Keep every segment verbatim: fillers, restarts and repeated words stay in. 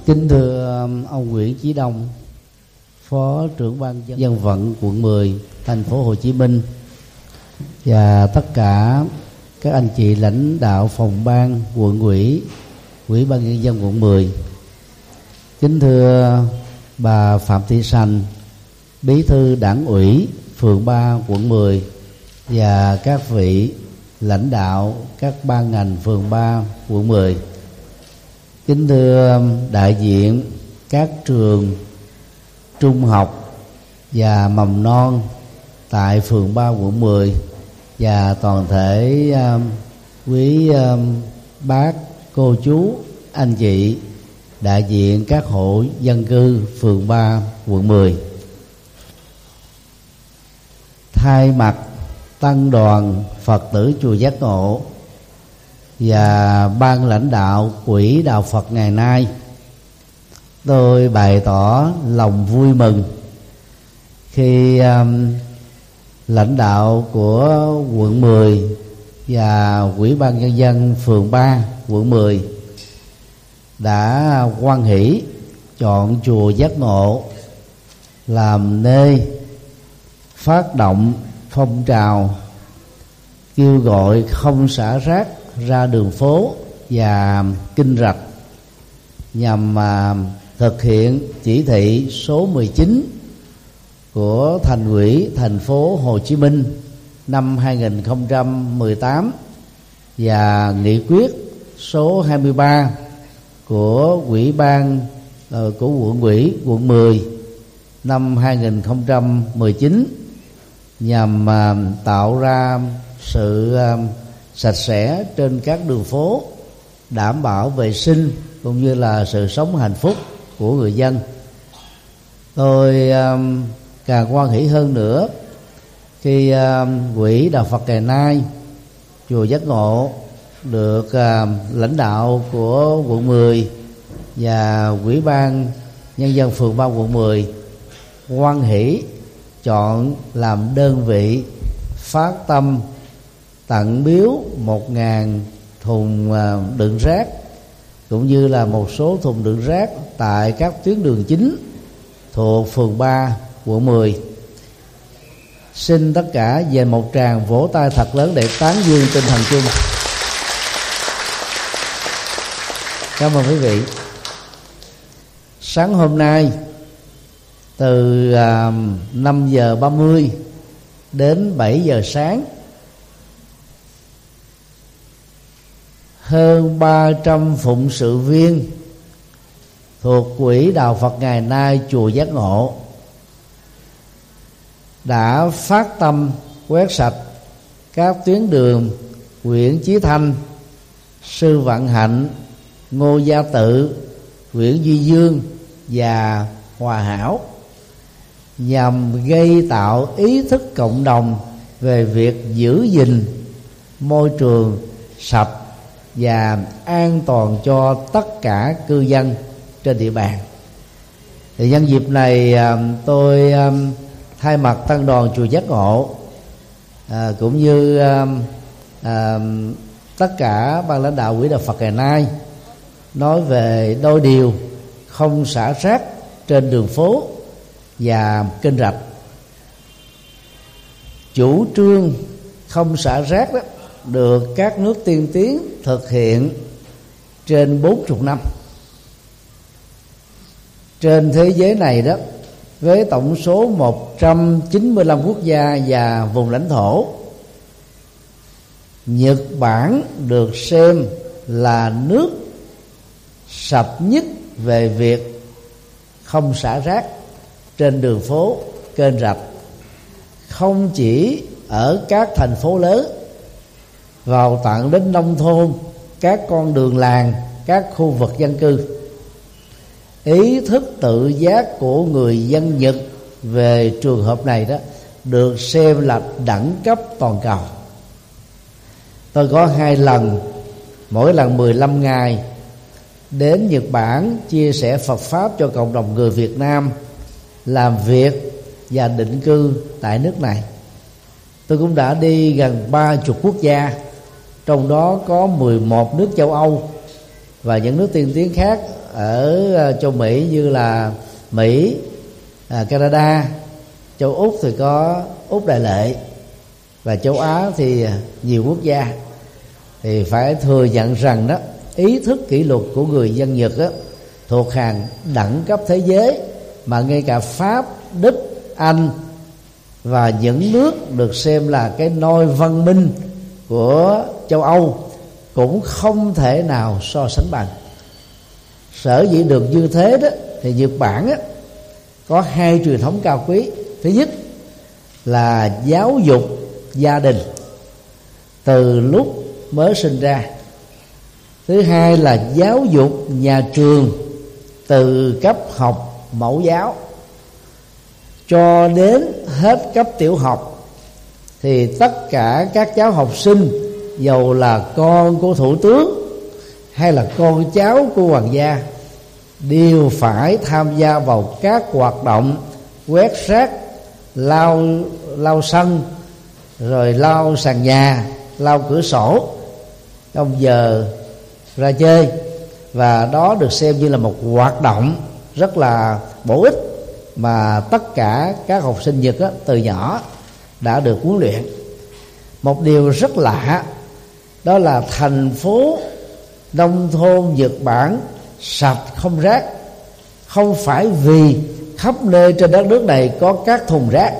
Kính thưa ông Nguyễn Chí Đông, Phó trưởng ban dân vận quận mười, thành phố Hồ Chí Minh, và tất cả các anh chị lãnh đạo phòng ban, quận ủy, ủy ban nhân dân quận mười. Kính thưa bà Phạm Thị Sành, Bí thư Đảng ủy phường ba quận mười, và các vị lãnh đạo các ban ngành phường ba quận mười. Kính thưa đại diện các trường trung học và mầm non tại phường ba quận mười, và toàn thể uh, quý uh, bác, cô chú, anh chị đại diện các hộ dân cư phường ba quận mười. Thay mặt tăng đoàn Phật tử chùa Giác Ngộ và ban lãnh đạo Quỹ Đạo Phật ngày nay, tôi bày tỏ lòng vui mừng khi um, lãnh đạo của quận mười và Ủy ban nhân dân phường ba quận mười đã hoan hỷ chọn chùa Giác Ngộ làm nơi phát động phong trào kêu gọi không xả rác ra đường phố và kênh rạch, nhằm mà thực hiện chỉ thị số mười chín của Thành ủy thành phố Hồ Chí Minh năm hai nghìn không trăm mười tám và nghị quyết số hai mươi ba của Ủy ban uh, của quận ủy quận mười năm hai nghìn không trăm mười chín, nhằm uh, tạo ra sự uh, sạch sẽ trên các đường phố, đảm bảo vệ sinh cũng như là sự sống hạnh phúc của người dân. Tôi uh, càng hoan hỷ hơn nữa khi uh, Quỹ Đạo Phật ngày nay chùa Giác Ngộ được uh, lãnh đạo của quận mười và Ủy ban nhân dân phường ba quận mười hoan hỷ chọn làm đơn vị phát tâm tặng biếu một ngàn thùng uh, đựng rác, cũng như là một số thùng đựng rác tại các tuyến đường chính thuộc phường ba quận mười. Xin tất cả dành một tràng vỗ tay thật lớn để tán dương tinh thần chung. Cảm ơn quý vị. Sáng hôm nay từ uh, năm giờ ba mươi đến bảy giờ sáng, hơn ba trăm phụng sự viên thuộc Quỹ Đạo Phật ngày nay chùa Giác Ngộ đã phát tâm quét sạch các tuyến đường Nguyễn Chí Thanh, Sư Vạn Hạnh, Ngô Gia Tự, Nguyễn Duy Dương và Hòa Hảo, nhằm gây tạo ý thức cộng đồng về việc giữ gìn môi trường sạch và an toàn cho tất cả cư dân trên địa bàn. Thì nhân dịp này tôi thay mặt tăng đoàn chùa Giác Ngộ à, cũng như à, à, tất cả ban lãnh đạo Quỹ Đạo Phật ngày nay nói về đôi điều không xả rác trên đường phố và kênh rạch. Chủ trương không xả rác đó được các nước tiên tiến thực hiện trên bốn mươi năm. Trên thế giới này đó, với tổng số một trăm chín mươi lăm quốc gia và vùng lãnh thổ, Nhật Bản được xem là nước sạch nhất về việc không xả rác trên đường phố, kênh rạch, không chỉ ở các thành phố lớn, vào tận đến nông thôn, các con đường làng, các khu vực dân cư. Ý thức tự giác của người dân Nhật về trường hợp này đó được xem là đẳng cấp toàn cầu. Tôi có hai lần, mỗi lần mười lăm ngày đến Nhật Bản chia sẻ Phật Pháp cho cộng đồng người Việt Nam làm việc và định cư tại nước này. Tôi cũng đã đi gần ba chục quốc gia, trong đó có mười một nước châu Âu và những nước tiên tiến khác ở châu Mỹ như là Mỹ, à, Canada, châu Úc thì có Úc Đại Lệ, và châu Á thì nhiều quốc gia, thì phải thừa nhận rằng đó, ý thức kỷ luật của người dân Nhật đó, thuộc hàng đẳng cấp thế giới, mà ngay cả Pháp, Đức, Anh và những nước được xem là cái nôi văn minh của châu Âu cũng không thể nào so sánh bằng. Sở dĩ được như thế đó thì Nhật Bản á, có hai truyền thống cao quý. Thứ nhất là giáo dục gia đình từ lúc mới sinh ra. Thứ hai là giáo dục nhà trường từ cấp học mẫu giáo cho đến hết cấp tiểu học, thì tất cả các cháu học sinh, dầu là con của thủ tướng hay là con cháu của hoàng gia, đều phải tham gia vào các hoạt động quét rác, lau lau sân, rồi lau sàn nhà, lau cửa sổ trong giờ ra chơi. Và đó được xem như là một hoạt động rất là bổ ích mà tất cả các học sinh Nhật á, từ nhỏ đã được huấn luyện. Một điều rất lạ đó là thành phố nông thôn Nhật Bản sạch không rác, không phải vì khắp nơi trên đất nước này có các thùng rác,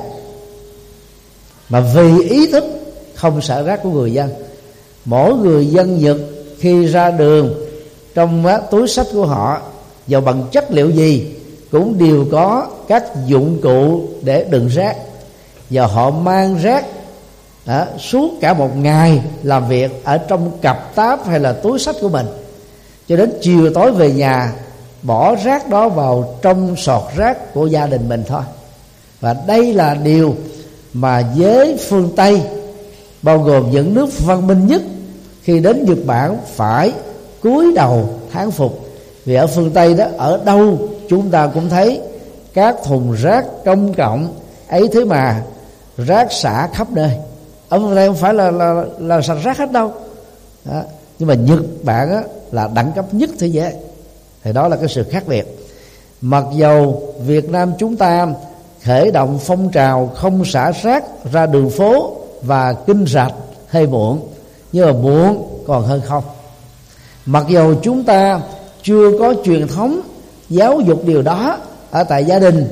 mà vì ý thức không xả rác của người dân. Mỗi người dân Nhật khi ra đường, trong túi xách của họ, dầu bằng chất liệu gì, cũng đều có các dụng cụ để đựng rác, và họ mang rác đó, suốt cả một ngày làm việc ở trong cặp táp hay là túi xách của mình, cho đến chiều tối về nhà bỏ rác đó vào trong sọt rác của gia đình mình thôi. Và đây là điều mà giới phương Tây, bao gồm những nước văn minh nhất, khi đến Nhật Bản phải cúi đầu thán phục. Vì ở phương Tây đó, ở đâu chúng ta cũng thấy các thùng rác công cộng ấy, thế mà rác xả khắp nơi. Ở phương Tây không phải là là, là sạch rác hết đâu đó. Nhưng mà Nhật Bản á, là đẳng cấp nhất thế giới, thì đó là cái sự khác biệt. Mặc dầu Việt Nam chúng ta khởi động phong trào không xả rác ra đường phố và kênh rạch hơi muộn, nhưng mà muộn còn hơn không. Mặc dầu chúng ta chưa có truyền thống giáo dục điều đó ở tại gia đình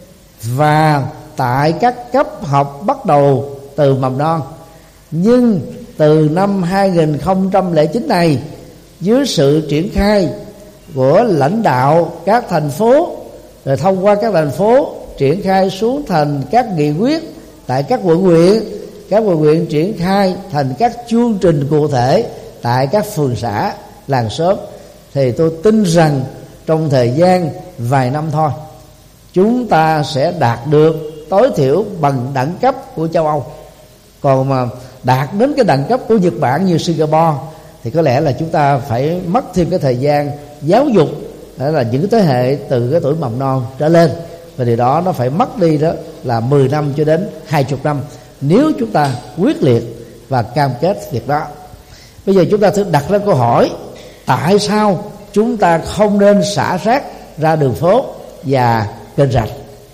và tại các cấp học bắt đầu từ mầm non, nhưng từ năm hai nghìn không trăm lẻ chín này, dưới sự triển khai của lãnh đạo các thành phố, rồi thông qua các thành phố triển khai xuống thành các nghị quyết tại các quận huyện, các quận huyện triển khai thành các chương trình cụ thể tại các phường xã, làng xóm, thì tôi tin rằng trong thời gian vài năm thôi, chúng ta sẽ đạt được tối thiểu bằng đẳng cấp của châu Âu. Còn mà đạt đến cái đẳng cấp của Nhật Bản như Singapore thì có lẽ là chúng ta phải mất thêm cái thời gian giáo dục, đó là những thế hệ từ cái tuổi mầm non trở lên, và điều đó nó phải mất đi đó là mười năm cho đến hai mươi năm nếu chúng ta quyết liệt và cam kết việc đó. Bây giờ chúng ta thử đặt ra câu hỏi: tại sao chúng ta không nên xả rác ra đường phố và kênh rạch?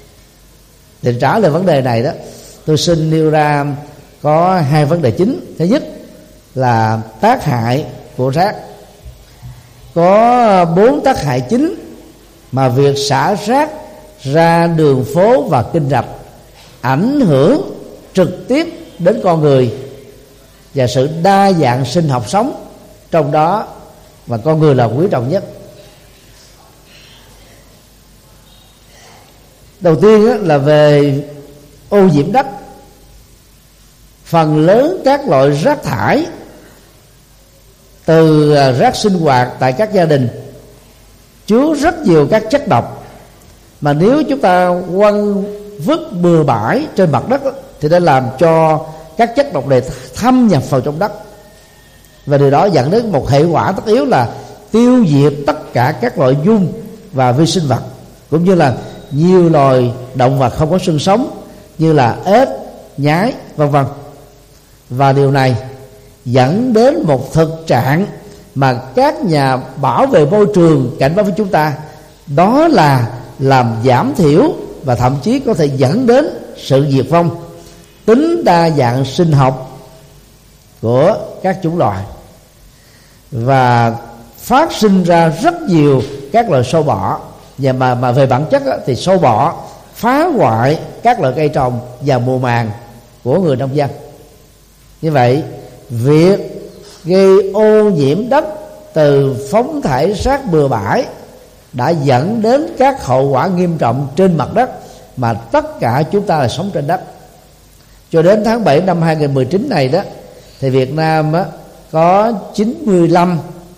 Để trả lời vấn đề này đó, tôi xin nêu ra có hai vấn đề chính. Thứ nhất là tác hại của rác. Có bốn tác hại chính mà việc xả rác ra đường phố và kênh rạch ảnh hưởng trực tiếp đến con người và sự đa dạng sinh học sống trong đó, và con người là quý trọng nhất. Đầu tiên là về ô nhiễm đất. Phần lớn các loại rác thải từ rác sinh hoạt tại các gia đình chứa rất nhiều các chất độc, mà nếu chúng ta quăng vứt bừa bãi trên mặt đất thì đã làm cho các chất độc này thâm nhập vào trong đất, và điều đó dẫn đến một hệ quả tất yếu là tiêu diệt tất cả các loại giun và vi sinh vật, cũng như là nhiều loài động vật không có xương sống như là ếch, nhái, vân vân. Và điều này dẫn đến một thực trạng mà các nhà bảo vệ môi trường cảnh báo với chúng ta, đó là làm giảm thiểu và thậm chí có thể dẫn đến sự diệt vong tính đa dạng sinh học của các chủng loài, và phát sinh ra rất nhiều các loài sâu bọ. Và mà, mà về bản chất á, thì sâu bọ phá hoại các loại cây trồng và mùa màng của người nông dân. Như vậy, việc gây ô nhiễm đất từ phóng thải rác bừa bãi đã dẫn đến các hậu quả nghiêm trọng trên mặt đất mà tất cả chúng ta là sống trên đất. Cho đến tháng bảy năm hai nghìn không trăm mười chín này đó, thì Việt Nam á, có chín mươi lăm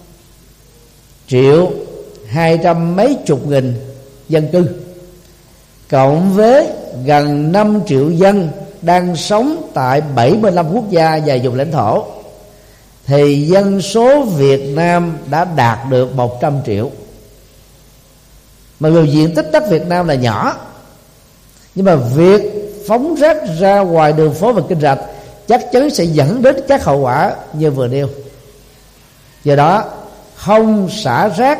triệu hai trăm mấy chục nghìn dân cư, cộng với gần năm triệu dân đang sống tại bảy mươi lăm quốc gia và vùng lãnh thổ, thì dân số Việt Nam đã đạt được một trăm triệu. Mặc dù diện tích đất Việt Nam là nhỏ, nhưng mà việc phóng rác ra ngoài đường phố và kênh rạch chắc chắn sẽ dẫn đến các hậu quả như vừa nêu. Do đó, không xả rác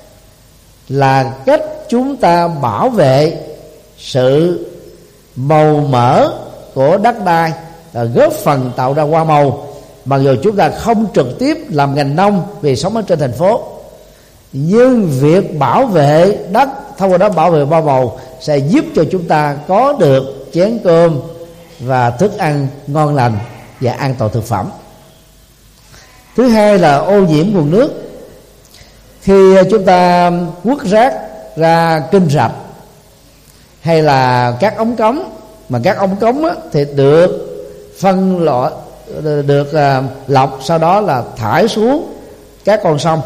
là cách chúng ta bảo vệ sự màu mỡ của đất đai, và góp phần tạo ra hoa màu. Mặc dù chúng ta không trực tiếp làm ngành nông vì sống ở trên thành phố, nhưng việc bảo vệ đất, thông qua đó bảo vệ hoa màu, sẽ giúp cho chúng ta có được chén cơm và thức ăn ngon lành và an toàn thực phẩm. Thứ hai là ô nhiễm nguồn nước. Khi chúng ta quất rác ra kênh rạch hay là các ống cống, mà các ống cống á, thì được phân loại, được uh, lọc, sau đó là thải xuống các con sông,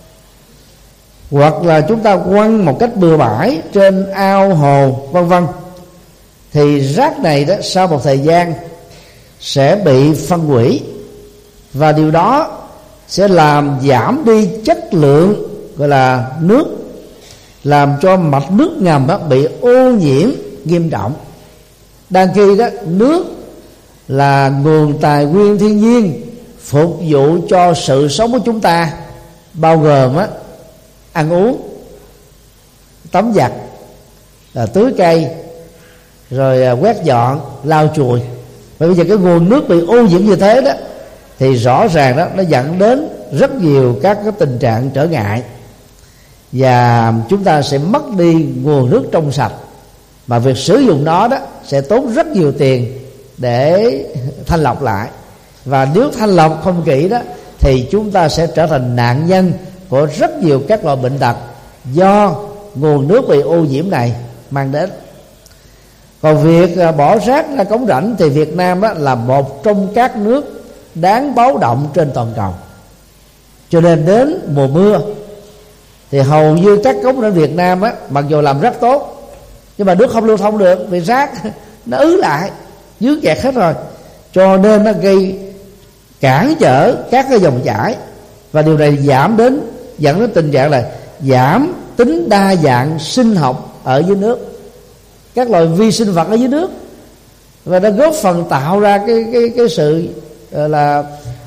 hoặc là chúng ta quăng một cách bừa bãi trên ao hồ vân vân, thì rác này đó sau một thời gian sẽ bị phân hủy, và điều đó sẽ làm giảm đi chất lượng gọi là nước, làm cho mạch nước ngầm đó bị ô nhiễm nghiêm trọng. Đang khi đó nước là nguồn tài nguyên thiên nhiên phục vụ cho sự sống của chúng ta, bao gồm á, ăn uống, tắm giặt, tưới cây, rồi quét dọn, lau chùi. Và bây giờ cái nguồn nước bị ô nhiễm như thế đó, thì rõ ràng đó nó dẫn đến rất nhiều các cái tình trạng trở ngại, và chúng ta sẽ mất đi nguồn nước trong sạch, mà việc sử dụng nó đó sẽ tốn rất nhiều tiền để thanh lọc lại. Và nếu thanh lọc không kỹ đó, thì chúng ta sẽ trở thành nạn nhân của rất nhiều các loại bệnh tật do nguồn nước bị ô nhiễm này mang đến. Còn việc bỏ rác ra cống rãnh thì Việt Nam đó là một trong các nước đáng báo động trên toàn cầu. Cho nên đến mùa mưa thì hầu như các cống rãnh Việt Nam á, mặc dù làm rất tốt, nhưng mà nước không lưu thông được vì rác nó ứ lại, dướng kẹt hết rồi, cho nên nó gây cản trở các cái dòng chảy, và điều này giảm đến dẫn đến tình trạng là giảm tính đa dạng sinh học ở dưới nước, các loài vi sinh vật ở dưới nước, và nó góp phần tạo ra cái cái cái sự là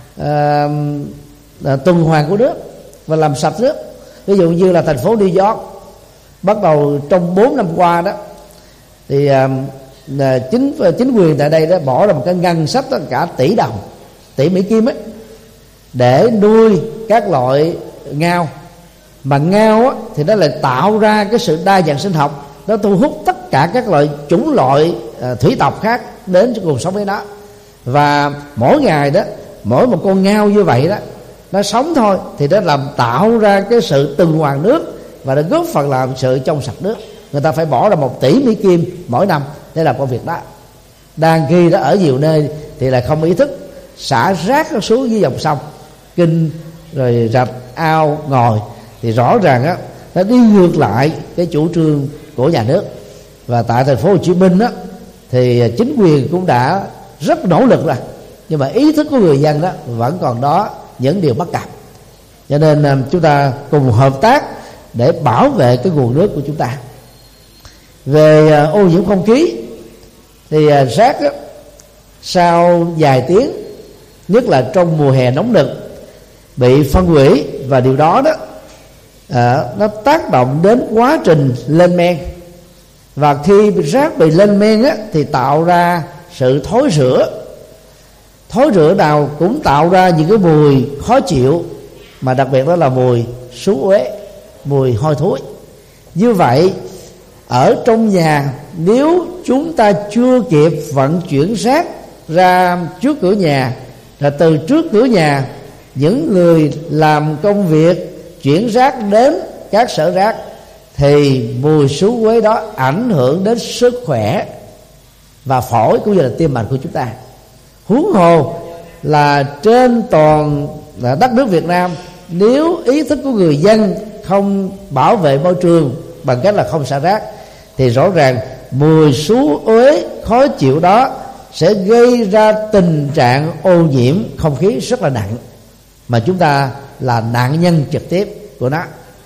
uh, tuần hoàn của nước và làm sạch nước. Ví dụ như là thành phố New York, bắt đầu trong bốn năm qua đó, thì uh, chính chính quyền tại đây đã bỏ ra một cái ngân sách đó cả tỷ đồng, tỷ Mỹ Kim ấy, để nuôi các loại ngao. Mà ngao á, thì nó lại tạo ra cái sự đa dạng sinh học, nó thu hút tất cả các loại chủng loại uh, thủy tộc khác đến cho cuộc sống với nó. Và mỗi ngày đó, mỗi một con ngao như vậy đó, nó sống thôi thì nó làm tạo ra cái sự tuần hoàn nước, và nó góp phần làm sự trong sạch nước. Người ta phải bỏ ra một tỷ Mỹ Kim mỗi năm để làm công việc đó. Đang khi đó ở nhiều nơi thì lại không ý thức xả rác nó xuống dưới dòng sông, kinh, rồi rạch, ao, ngòi, thì rõ ràng á, nó đi ngược lại cái chủ trương của nhà nước. Và tại thành phố Hồ Chí Minh á, thì chính quyền cũng đã rất nỗ lực rồi, nhưng mà ý thức của người dân đó vẫn còn đó những điều bất cập. Cho nên chúng ta cùng hợp tác để bảo vệ cái nguồn nước của chúng ta. Về ô nhiễm không khí thì rác á, sau vài tiếng, nhất là trong mùa hè nóng nực, bị phân hủy, và điều đó đó à, nó tác động đến quá trình lên men. Và khi rác bị lên men á, thì tạo ra sự thối rữa. Thối rữa nào cũng tạo ra những cái mùi khó chịu, mà đặc biệt đó là mùi xú uế, mùi hôi thối. Như vậy ở trong nhà, nếu chúng ta chưa kịp vận chuyển rác ra trước cửa nhà, là từ trước cửa nhà những người làm công việc chuyển rác đến các sở rác, thì mùi xú uế đó ảnh hưởng đến sức khỏe và phổi cũng như là tim mạch của chúng ta. Huống hồ là trên toàn đất nước Việt Nam, nếu ý thức của người dân không bảo vệ môi trường bằng cách là không xả rác, thì rõ ràng mùi xú uế khó chịu đó sẽ gây ra tình trạng ô nhiễm không khí rất là nặng, mà chúng ta là nạn nhân trực tiếp của nó.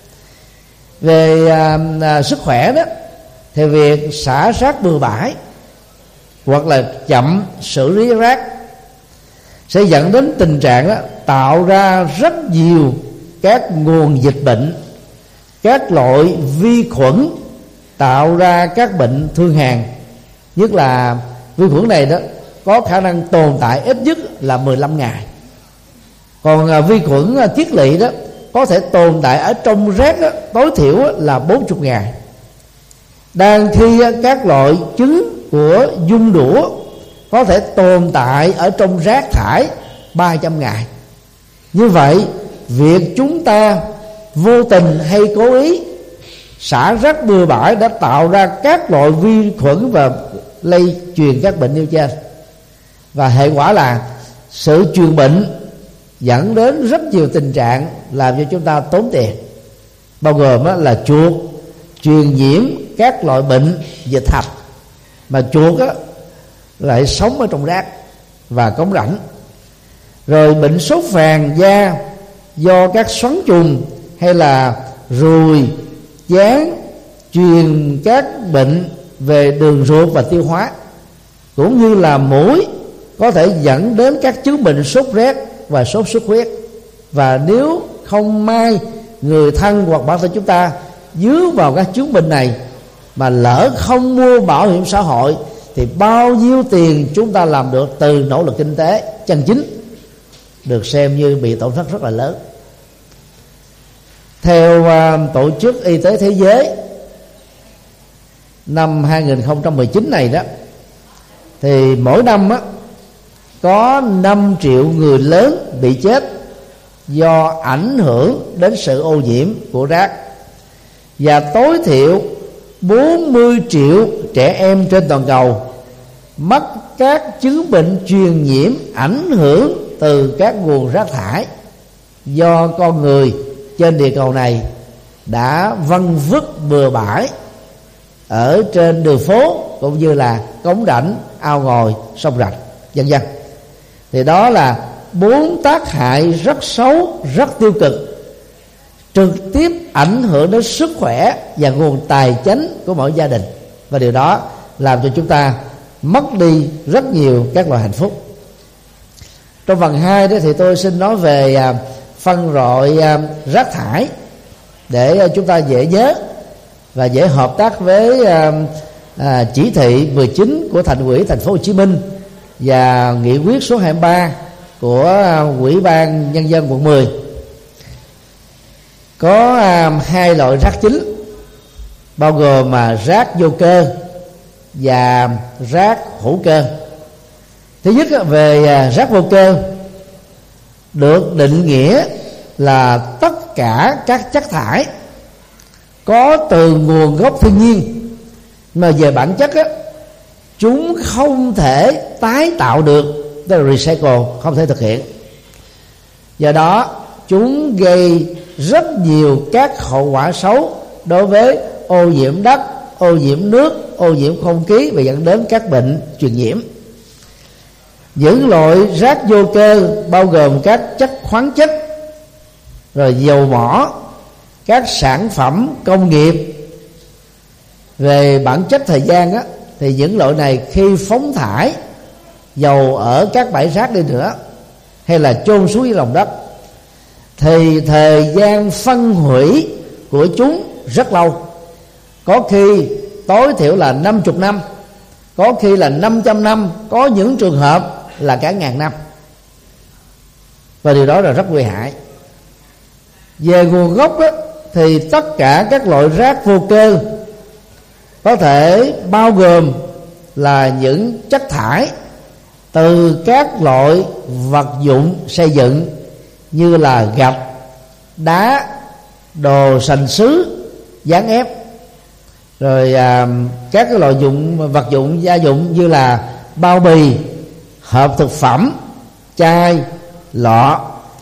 Về à, à, sức khỏe đó, thì việc xả rác bừa bãi hoặc là chậm xử lý rác sẽ dẫn đến tình trạng đó, tạo ra rất nhiều các nguồn dịch bệnh, các loại vi khuẩn tạo ra các bệnh thương hàn. Nhất là vi khuẩn này đó có khả năng tồn tại ít nhất là mười lăm ngày. Còn à, vi khuẩn à, kiết lỵ đó có thể tồn tại ở trong rác đó, tối thiểu là bốn mươi ngày. Đang khi à, các loại trứng của giun đũa có thể tồn tại ở trong rác thải ba trăm ngày. Như vậy việc chúng ta vô tình hay cố ý xả rác bừa bãi đã tạo ra các loại vi khuẩn và lây truyền các bệnh nêu trên. Và hệ quả là sự truyền bệnh dẫn đến rất nhiều tình trạng làm cho chúng ta tốn tiền, bao gồm là chuột truyền nhiễm các loại bệnh dịch hạch, mà chuột á, lại sống ở trong rác và cống rãnh. Rồi bệnh sốt vàng da do các xoắn trùng hay là ruồi, gián truyền các bệnh về đường ruột và tiêu hóa, cũng như là muỗi có thể dẫn đến các chứng bệnh sốt rét và sốt xuất huyết. Và nếu không may người thân hoặc bản thân chúng ta dướng vào các chứng bệnh này mà lỡ không mua bảo hiểm xã hội, thì bao nhiêu tiền chúng ta làm được từ nỗ lực kinh tế chân chính được xem như bị tổn thất rất là lớn. Theo uh, Tổ chức Y tế Thế giới, năm hai không một chín này đó, thì mỗi năm á, có năm triệu người lớn bị chết do ảnh hưởng đến sự ô nhiễm của rác, và tối thiểu bốn mươi triệu trẻ em trên toàn cầu mắc các chứng bệnh truyền nhiễm ảnh hưởng từ các nguồn rác thải do con người trên địa cầu này đã văng vứt bừa bãi ở trên đường phố, cũng như là cống rãnh, ao ngòi, sông rạch, vân vân. Thì đó là bốn tác hại rất xấu, rất tiêu cực, trực tiếp ảnh hưởng đến sức khỏe và nguồn tài chính của mỗi gia đình. Và điều đó làm cho chúng ta mất đi rất nhiều các loại hạnh phúc. Trong phần hai đó thì tôi xin nói về à, phân loại à, rác thải để à, chúng ta dễ nhớ và dễ hợp tác với à, à, chỉ thị mười chín của Thành ủy Thành phố Hồ Chí Minh và nghị quyết số hai mươi ba của à, Ủy ban Nhân dân quận mười. Có à, hai loại rác chính, bao gồm mà rác vô cơ và rác hữu cơ. Thứ nhất về à, rác vô cơ được định nghĩa là tất cả các chất thải có từ nguồn gốc thiên nhiên, mà về bản chất á, chúng không thể tái tạo được, tức là recycle, không thể thực hiện. Do đó chúng gây rất nhiều các hậu quả xấu đối với ô nhiễm đất, ô nhiễm nước, ô nhiễm không khí và dẫn đến các bệnh truyền nhiễm. Những loại rác vô cơ bao gồm các chất khoáng chất, rồi dầu mỏ, các sản phẩm công nghiệp. Về bản chất thời gian á, thì những loại này khi phóng thải dầu ở các bãi rác đi nữa, hay là chôn xuống dưới lòng đất, thì thời gian phân hủy của chúng rất lâu, có khi tối thiểu là năm mươi năm, có khi là năm trăm năm, có những trường hợp là cả ngàn năm, và điều đó là rất nguy hại. Về nguồn gốc đó, thì tất cả các loại rác vô cơ có thể bao gồm là những chất thải từ các loại vật dụng xây dựng như là gạch, đá, đồ sành sứ, dán ép, rồi à, các cái loại dụng vật dụng gia dụng như là bao bì, hộp thực phẩm, chai, lọ,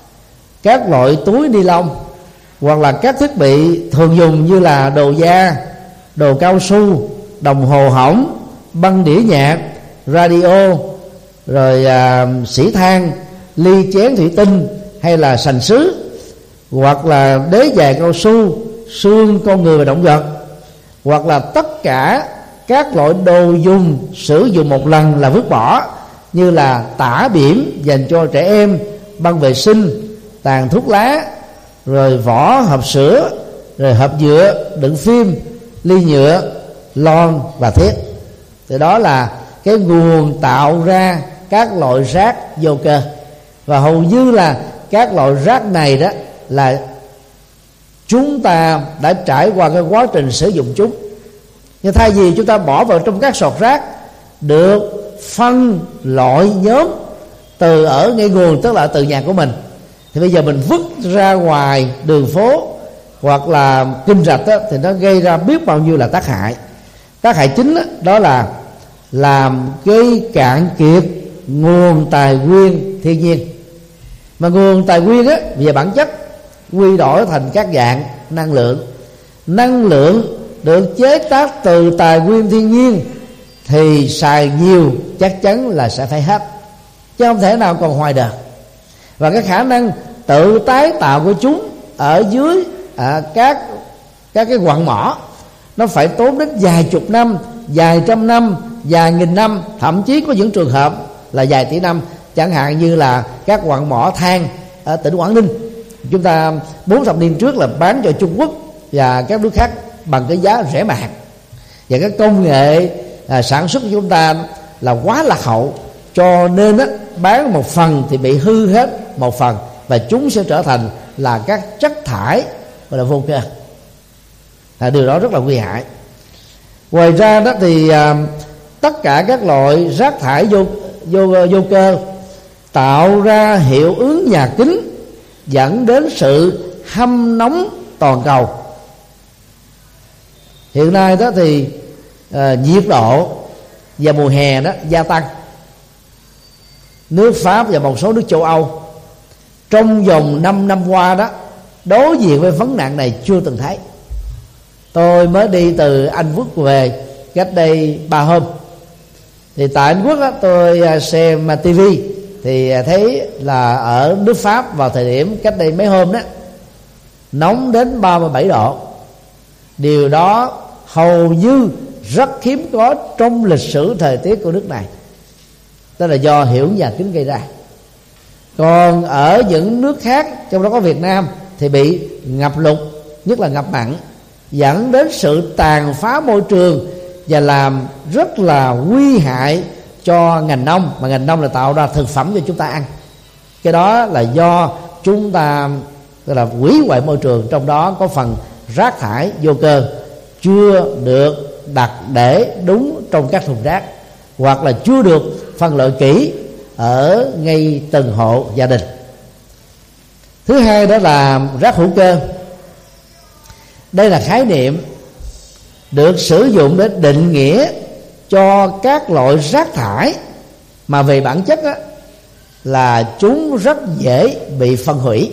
các loại túi ni lông, hoặc là các thiết bị thường dùng như là đồ da, đồ cao su, đồng hồ hỏng, băng đĩa nhạc, radio, rồi à, xỉ than, ly chén thủy tinh hay là sành sứ, hoặc là đế giày cao su, xương con người và động vật, hoặc là tất cả các loại đồ dùng sử dụng một lần là vứt bỏ như là tả biển dành cho trẻ em, băng vệ sinh, tàn thuốc lá, rồi vỏ hộp sữa, rồi hộp nhựa đựng phim, ly nhựa, lon và thiết. Thì đó là cái nguồn tạo ra các loại rác vô cơ, và hầu như là các loại rác này đó là chúng ta đã trải qua cái quá trình sử dụng chúng. Nhưng thay vì chúng ta bỏ vào trong các sọt rác được phân loại nhóm từ ở ngay nguồn, tức là từ nhà của mình, thì bây giờ mình vứt ra ngoài đường phố hoặc là kênh rạch đó, thì nó gây ra biết bao nhiêu là tác hại. Tác hại chính đó, đó là làm gây cạn kiệt nguồn tài nguyên thiên nhiên. Mà nguồn tài nguyên á, về bản chất quy đổi thành các dạng năng lượng. Năng lượng được chế tác từ tài nguyên thiên nhiên thì xài nhiều chắc chắn là sẽ phải hết, chứ không thể nào còn hoài đời. Và cái khả năng tự tái tạo của chúng ở dưới à, các các cái quặng mỏ nó phải tốn đến vài chục năm, vài trăm năm, vài nghìn năm, thậm chí có những trường hợp là vài tỷ năm. Chẳng hạn như là các quặng mỏ than ở tỉnh Quảng Ninh, chúng ta bốn thập niên trước là bán cho Trung Quốc và các nước khác bằng cái giá rẻ mạt, và cái công nghệ à, sản xuất của chúng ta là quá lạc hậu, cho nên á, bán một phần thì bị hư hết một phần, và chúng sẽ trở thành là các chất thải gọi là vô cơ. À, điều đó rất là nguy hại. Ngoài ra đó thì à, tất cả các loại rác thải vô vô vô cơ tạo ra hiệu ứng nhà kính, dẫn đến sự hâm nóng toàn cầu. Hiện nay đó thì à, nhiệt độ vào mùa hè đó gia tăng. Nước Pháp và một số nước châu Âu trong vòng năm năm qua đó đối diện với vấn nạn này chưa từng thấy. Tôi mới đi từ Anh Quốc về cách đây ba hôm, thì tại Anh Quốc đó, tôi xem ti vi thì thấy là ở nước Pháp vào thời điểm cách đây mấy hôm đó nóng đến ba mươi bảy độ. Điều đó hầu như rất hiếm có trong lịch sử thời tiết của nước này, tức là do hiệu ứng nhà kính gây ra. Còn ở những nước khác, trong đó có Việt Nam, thì bị ngập lụt, nhất là ngập mặn, dẫn đến sự tàn phá môi trường và làm rất là nguy hại cho ngành nông, mà ngành nông là tạo ra thực phẩm cho chúng ta ăn. Cái đó là do chúng ta gọi là hủy hoại môi trường, trong đó có phần rác thải vô cơ chưa được đặt để đúng trong các thùng rác, hoặc là chưa được phân loại kỹ ở ngay từng hộ gia đình. Thứ hai đó là rác hữu cơ. Đây là khái niệm được sử dụng để định nghĩa cho các loại rác thải mà về bản chất á, là chúng rất dễ bị phân hủy.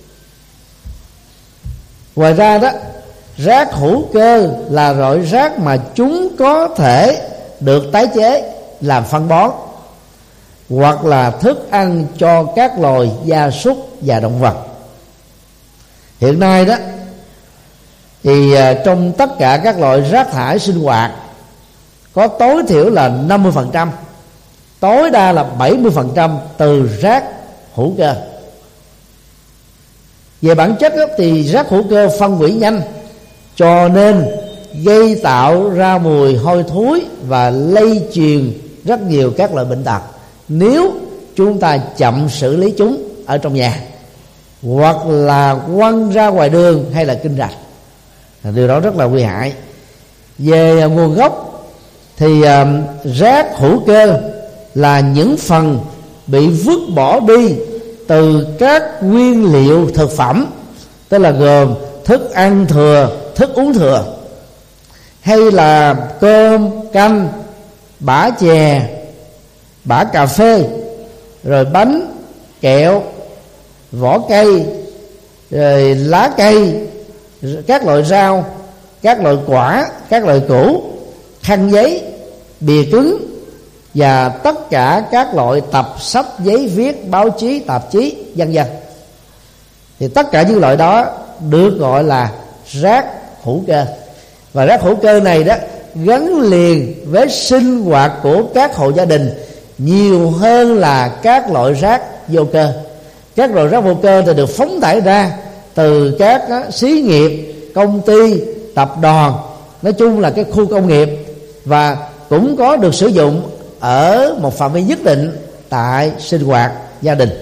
Ngoài ra đó, rác hữu cơ là loại rác mà chúng có thể được tái chế làm phân bón hoặc là thức ăn cho các loài gia súc và động vật. Hiện nay đó thì trong tất cả các loại rác thải sinh hoạt có tối thiểu là năm mươi phần trăm, tối đa là bảy mươi phần trăm từ rác hữu cơ. Về bản chất đó, thì rác hữu cơ phân hủy nhanh, cho nên gây tạo ra mùi hôi thối và lây truyền rất nhiều các loại bệnh tật nếu chúng ta chậm xử lý chúng ở trong nhà, hoặc là quăng ra ngoài đường hay là kênh rạch. Điều đó rất là nguy hại. Về nguồn gốc thì uh, rác hữu cơ là những phần bị vứt bỏ đi từ các nguyên liệu thực phẩm, tức là gồm thức ăn thừa, thức uống thừa, hay là cơm, canh, bã chè, bã cà phê, rồi bánh, kẹo, vỏ cây, rồi lá cây, các loại rau, các loại quả, các loại củ, khăn giấy, bìa cứng và tất cả các loại tập sách, giấy viết, báo chí, tạp chí, vân vân. Thì tất cả những loại đó được gọi là rác hữu cơ. Và rác hữu cơ này đó gắn liền với sinh hoạt của các hộ gia đình nhiều hơn là các loại rác vô cơ. Các loại rác vô cơ thì được phóng thải ra từ các xí nghiệp, công ty, tập đoàn, nói chung là cái khu công nghiệp, và cũng có được sử dụng ở một phạm vi nhất định tại sinh hoạt gia đình.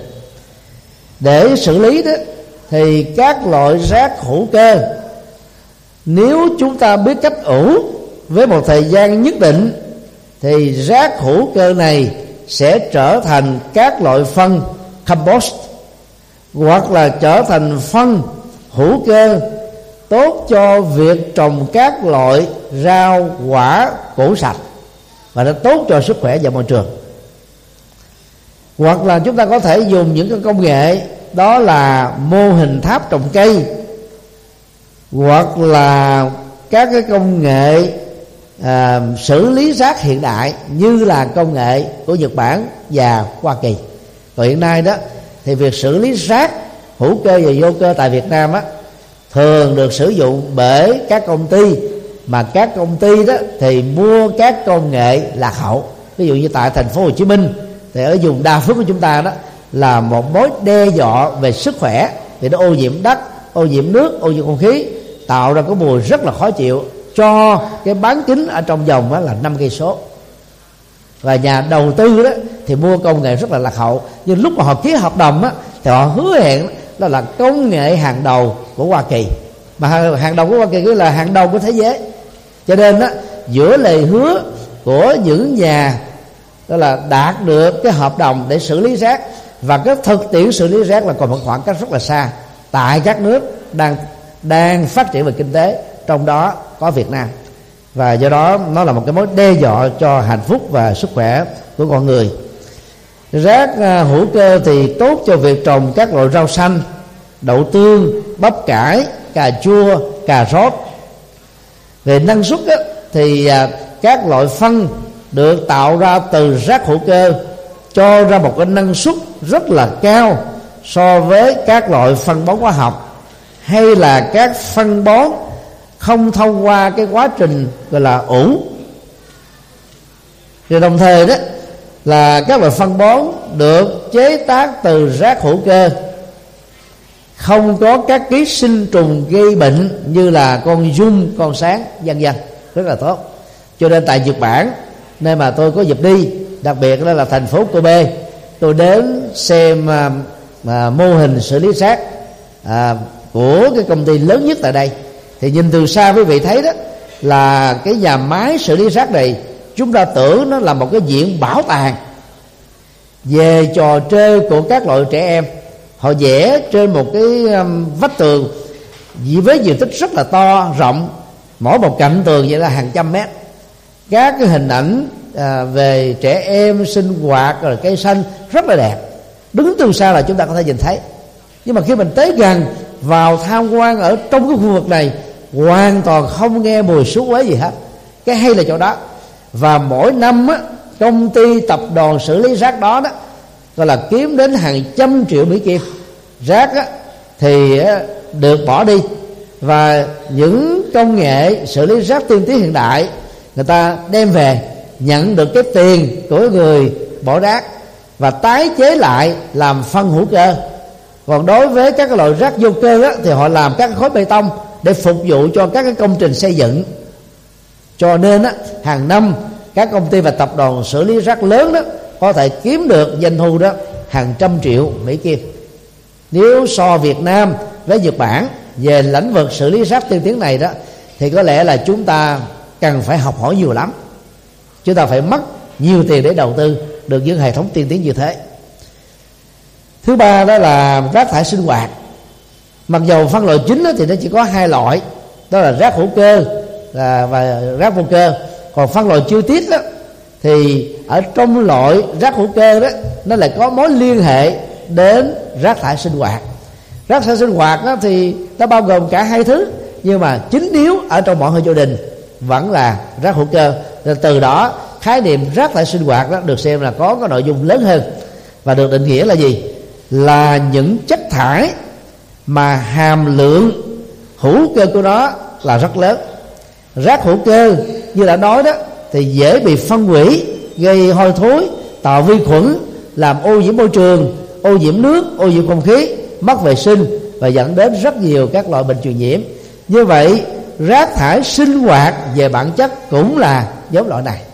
Để xử lý đó thì các loại rác hữu cơ, nếu chúng ta biết cách ủ với một thời gian nhất định, thì rác hữu cơ này sẽ trở thành các loại phân compost, hoặc là trở thành phân hữu cơ tốt cho việc trồng các loại rau quả củ sạch, và nó tốt cho sức khỏe và môi trường. Hoặc là chúng ta có thể dùng những cái công nghệ đó là mô hình tháp trồng cây, hoặc là các cái công nghệ à, xử lý rác hiện đại như là công nghệ của Nhật Bản và Hoa Kỳ. Còn hiện nay đó thì việc xử lý rác hữu cơ và vô cơ tại Việt Nam á thường được sử dụng bởi các công ty, mà các công ty đó thì mua các công nghệ lạc hậu. Ví dụ như tại thành phố Hồ Chí Minh thì ở vùng Đa Phước của chúng ta đó là một mối đe dọa về sức khỏe, vì nó ô nhiễm đất, ô nhiễm nước, ô nhiễm không khí, tạo ra cái mùi rất là khó chịu cho cái bán kính ở trong vòng đó là năm cây số. Và nhà đầu tư đó thì mua công nghệ rất là lạc hậu, nhưng lúc mà họ ký hợp đồng á thì họ hứa hẹn đó là công nghệ hàng đầu của Hoa Kỳ, mà hàng đầu của Hoa Kỳ là hàng đầu của thế giới. Cho nên á, giữa lời hứa của những nhà đó là đạt được cái hợp đồng để xử lý rác và cái thực tiễn xử lý rác là còn một khoảng cách rất là xa tại các nước đang đang phát triển về kinh tế, trong đó có Việt Nam. Và do đó nó là một cái mối đe dọa cho hạnh phúc và sức khỏe của con người. Rác hữu cơ thì tốt cho việc trồng các loại rau xanh, đậu tương, bắp cải, cà chua, cà rốt. Về năng suất á, thì các loại phân được tạo ra từ rác hữu cơ cho ra một cái năng suất rất là cao so với các loại phân bón hóa học, hay là các phân bón không thông qua cái quá trình gọi là ủ. Rồi đồng thời đó là các loại phân bón được chế tác từ rác hữu cơ không có các ký sinh trùng gây bệnh như là con giun, con sán, vân vân, rất là tốt. Cho nên tại Nhật Bản, nơi mà tôi có dịp đi, đặc biệt đó là thành phố Kobe, tôi đến xem à, à, mô hình xử lý rác à, của cái công ty lớn nhất tại đây. Thì nhìn từ xa quý vị thấy đó là cái nhà máy xử lý rác này, chúng ta tưởng nó là một cái viện bảo tàng về trò chơi của các loại trẻ em. Họ vẽ trên một cái um, vách tường với diện tích rất là to, rộng, mỗi một cạnh tường vậy là hàng trăm mét. Các cái hình ảnh à, về trẻ em sinh hoạt rồi cây xanh rất là đẹp. Đứng từ xa là chúng ta có thể nhìn thấy. Nhưng mà khi mình tới gần vào tham quan ở trong cái khu vực này, hoàn toàn không nghe mùi xú uế gì hết. Cái hay là chỗ đó. Và mỗi năm á, công ty tập đoàn xử lý rác đó đó gọi là kiếm đến hàng trăm triệu Mỹ Kim. Rác á, thì á, được bỏ đi, và những công nghệ xử lý rác tiên tiến hiện đại, người ta đem về nhận được cái tiền của người bỏ rác và tái chế lại làm phân hữu cơ, Còn đối với các cái loại rác vô cơ á, thì họ làm các khối bê tông để phục vụ cho các cái công trình xây dựng. Cho nên á, hàng năm các công ty và tập đoàn xử lý rác lớn đó có thể kiếm được doanh thu đó hàng trăm triệu Mỹ Kim. Nếu so Việt Nam với Nhật Bản về lĩnh vực xử lý rác tiên tiến này đó, thì có lẽ là chúng ta cần phải học hỏi nhiều lắm. Chúng ta phải mất nhiều tiền để đầu tư được những hệ thống tiên tiến như thế. Thứ ba đó là rác thải sinh hoạt. Mặc dầu phân loại chính thì nó chỉ có hai loại, đó là rác hữu cơ và rác vô cơ. Còn phân loại chi tiết đó thì ở trong loại rác hữu cơ đó nó lại có mối liên hệ đến rác thải sinh hoạt. Rác thải sinh hoạt đó thì nó bao gồm cả hai thứ, nhưng mà chính yếu ở trong mọi hộ gia đình vẫn là rác hữu cơ. Nên từ đó khái niệm rác thải sinh hoạt đó được xem là có cái nội dung lớn hơn, và được định nghĩa là gì? Là những chất thải mà hàm lượng hữu cơ của nó là rất lớn. Rác hữu cơ như đã nói đó thì dễ bị phân hủy, gây hôi thối, tạo vi khuẩn, làm ô nhiễm môi trường, ô nhiễm nước, ô nhiễm không khí, mất vệ sinh và dẫn đến rất nhiều các loại bệnh truyền nhiễm. Như vậy rác thải sinh hoạt về bản chất cũng là giống loại này.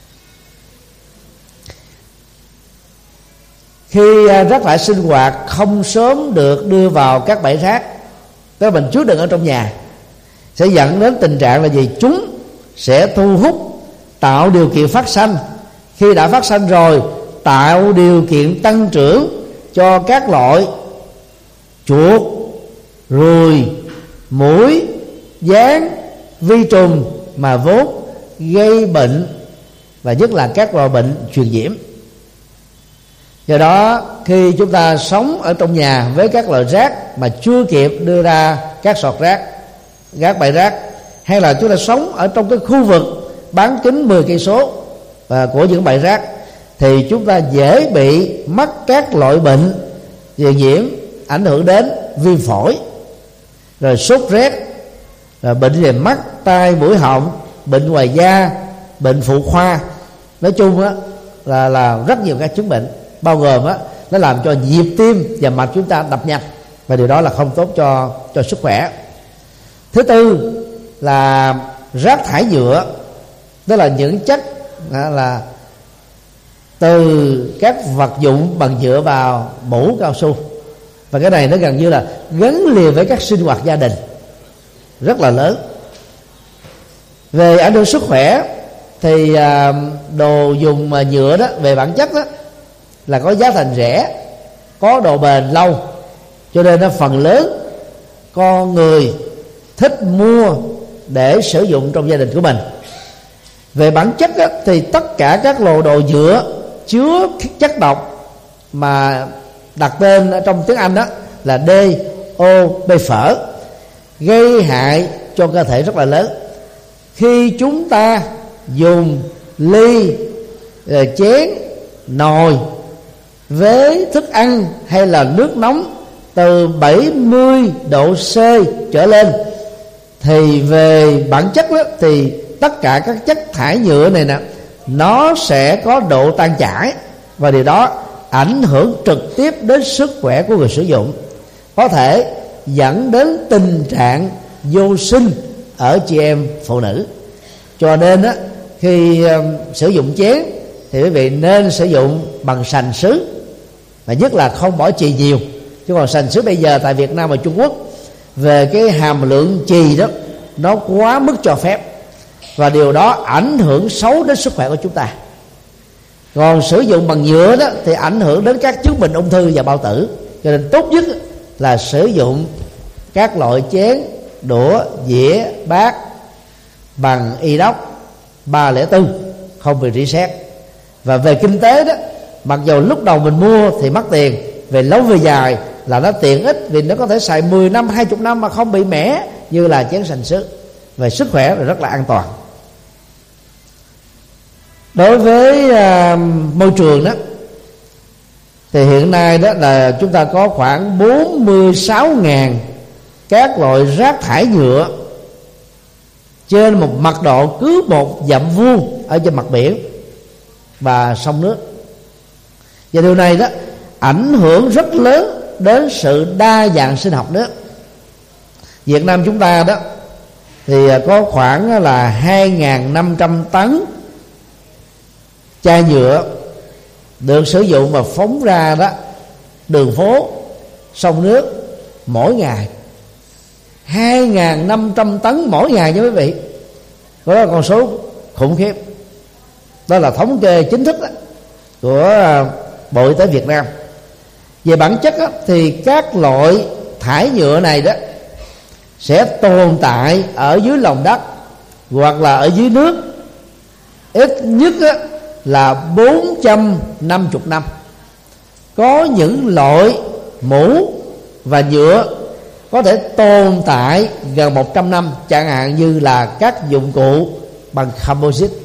Khi rác thải sinh hoạt không sớm được đưa vào các bãi rác, tức là mình chứa đựng ở trong nhà, sẽ dẫn đến tình trạng là gì? Chúng sẽ thu hút, tạo điều kiện phát sanh. Khi đã phát sanh rồi, tạo điều kiện tăng trưởng cho các loại chuột, ruồi, muỗi, gián, vi trùng mà vốn gây bệnh, và nhất là các loại bệnh truyền nhiễm. Do đó khi chúng ta sống ở trong nhà với các loại rác mà chưa kịp đưa ra các sọt rác, các bãi rác, hay là chúng ta sống ở trong cái khu vực bán kính mười cây số của những bãi rác, thì chúng ta dễ bị mắc các loại bệnh truyền nhiễm ảnh hưởng đến viêm phổi, rồi sốt rét, rồi bệnh về mắt, tai, mũi, họng, bệnh ngoài da, bệnh phụ khoa. Nói chung á là là rất nhiều các chứng bệnh, bao gồm á nó làm cho nhịp tim và mạch chúng ta đập nhanh, và điều đó là không tốt cho cho sức khỏe. Thứ tư là rác thải nhựa, đó là những chất à, là từ các vật dụng bằng nhựa vào mũ cao su, và cái này nó gần như là gắn liền với các sinh hoạt gia đình rất là lớn. Về ảnh hưởng sức khỏe thì à, đồ dùng mà nhựa đó về bản chất đó là có giá thành rẻ, có độ bền lâu, cho nên nó phần lớn con người thích mua để sử dụng trong gia đình của mình. Về bản chất đó, thì tất cả các lô đồ nhựa chứa chất độc mà đặt tên trong tiếng Anh đó là đê o pê phở, gây hại cho cơ thể rất là lớn. Khi chúng ta dùng ly, chén, nồi với thức ăn hay là nước nóng từ bảy mươi độ C trở lên, thì về bản chất đó, thì tất cả các chất thải nhựa này nè, nó sẽ có độ tan chảy, và điều đó ảnh hưởng trực tiếp đến sức khỏe của người sử dụng, có thể dẫn đến tình trạng vô sinh ở chị em phụ nữ. Cho nên á, khi um, sử dụng chén thì quý vị nên sử dụng bằng sành sứ, và nhất là không bỏ chì nhiều. Chứ còn sành sứ bây giờ tại Việt Nam và Trung Quốc về cái hàm lượng chì đó nó quá mức cho phép, và điều đó ảnh hưởng xấu đến sức khỏe của chúng ta. Còn sử dụng bằng nhựa đó thì ảnh hưởng đến các chứng bệnh ung thư và bao tử. Cho nên tốt nhất là sử dụng các loại chén, đũa, dĩa, bát bằng inox ba không bốn, không bị rỉ sét. Và về kinh tế đó, mặc dù lúc đầu mình mua thì mất tiền, về lâu về dài là nó tiện ích, vì nó có thể xài mười năm, hai mươi năm mà không bị mẻ như là chén sành sứ. Về sức khỏe là rất là an toàn. Đối với uh, môi trường đó, thì hiện nay đó là chúng ta có khoảng bốn mươi sáu nghìn các loại rác thải nhựa trên một mật độ cứ một dặm vuông ở trên mặt biển và sông nước. Và điều này đó ảnh hưởng rất lớn đến sự đa dạng sinh học nước. Việt Nam chúng ta đó thì có khoảng là hai nghìn năm trăm tấn chai nhựa được sử dụng và phóng ra đó đường phố, sông nước mỗi ngày. Hai nghìn năm trăm tấn mỗi ngày nha quý vị. Đó là con số khủng khiếp. Đó là thống kê chính thức đó, của Bộ Y tế Việt Nam. Về bản chất đó, thì các loại thải nhựa này đó sẽ tồn tại ở dưới lòng đất hoặc là ở dưới nước ít nhất đó, là bốn trăm năm mươi năm. Có những loại mũ và nhựa có thể tồn tại gần một trăm năm, chẳng hạn như là các dụng cụ bằng composite.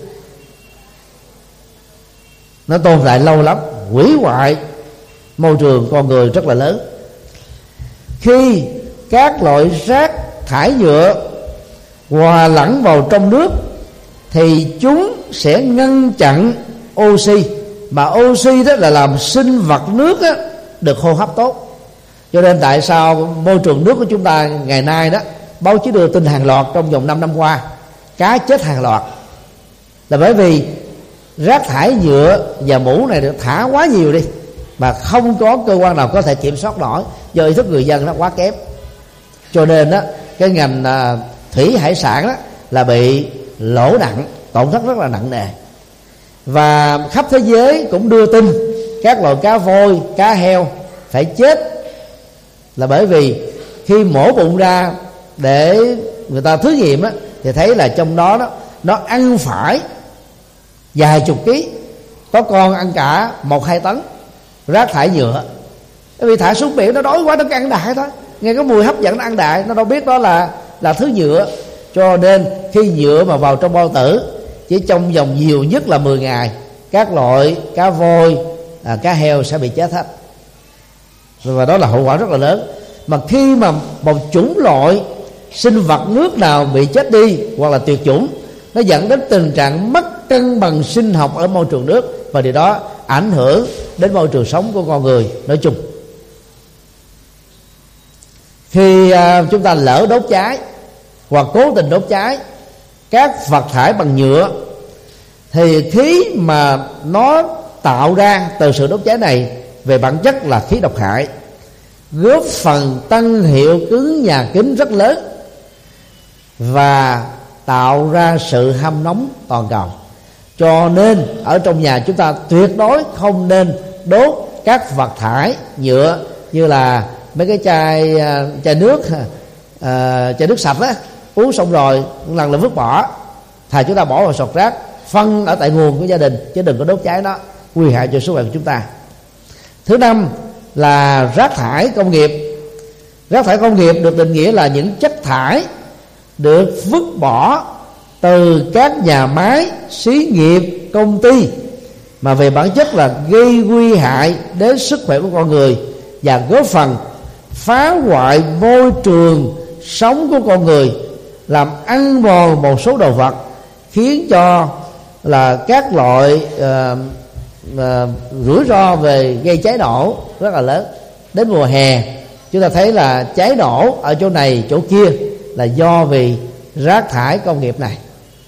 Nó tồn tại lâu lắm, hủy hoại môi trường con người rất là lớn. Khi các loại rác thải nhựa hòa lẫn vào trong nước thì chúng sẽ ngăn chặn oxy, mà oxy đó là làm sinh vật nước đó được hô hấp tốt. Cho nên tại sao môi trường nước của chúng ta ngày nay đó, báo chí đưa tin hàng loạt trong vòng năm năm qua cá chết hàng loạt, là bởi vì rác thải nhựa và mũ này được thả quá nhiều đi, mà không có cơ quan nào có thể kiểm soát nổi, do ý thức người dân nó quá kém. Cho nên đó, cái ngành à, thủy hải sản đó là bị lỗ nặng, tổn thất rất là nặng nề. Và khắp thế giới cũng đưa tin các loại cá voi, cá heo phải chết, là bởi vì khi mổ bụng ra để người ta thử nghiệm đó, thì thấy là trong đó, đó nó ăn phải vài chục ký, có con ăn cả một hai tấn rác thải nhựa. Bởi vì thả xuống biển nó đói quá, nó ăn đại thôi, nghe cái mùi hấp dẫn nó ăn đại, nó đâu biết đó là là thứ nhựa. Cho nên khi nhựa mà vào trong bao tử, chỉ trong vòng nhiều nhất là mười ngày, các loại cá voi, à, cá heo sẽ bị chết hết. Và đó là hậu quả rất là lớn. Mà khi mà một chủng loại sinh vật nước nào bị chết đi hoặc là tuyệt chủng, nó dẫn đến tình trạng mất cân bằng sinh học ở môi trường nước, và điều đó ảnh hưởng đến môi trường sống của con người nói chung. Khi à, chúng ta lỡ đốt cháy hoặc cố tình đốt cháy các vật thải bằng nhựa, thì khí mà nó tạo ra từ sự đốt cháy này về bản chất là khí độc hại, góp phần tăng hiệu ứng nhà kính rất lớn và tạo ra sự hâm nóng toàn cầu. Cho nên ở trong nhà chúng ta tuyệt đối không nên đốt các vật thải nhựa, như là mấy cái chai chai nước à, chai nước sạch á, uống xong rồi một lần là vứt bỏ, thà chúng ta bỏ vào sọt rác, phân ở tại nguồn của gia đình, chứ đừng có đốt cháy nó, nguy hại cho sức khỏe của chúng ta. Thứ năm là rác thải công nghiệp. Rác thải công nghiệp được định nghĩa là những chất thải được vứt bỏ từ các nhà máy, xí nghiệp, công ty, mà về bản chất là gây nguy hại đến sức khỏe của con người và góp phần phá hoại môi trường sống của con người, làm ăn mòn một số đồ vật, khiến cho là các loại uh, uh, rủi ro về gây cháy nổ rất là lớn. Đến mùa hè chúng ta thấy là cháy nổ ở chỗ này chỗ kia là do vì rác thải công nghiệp này.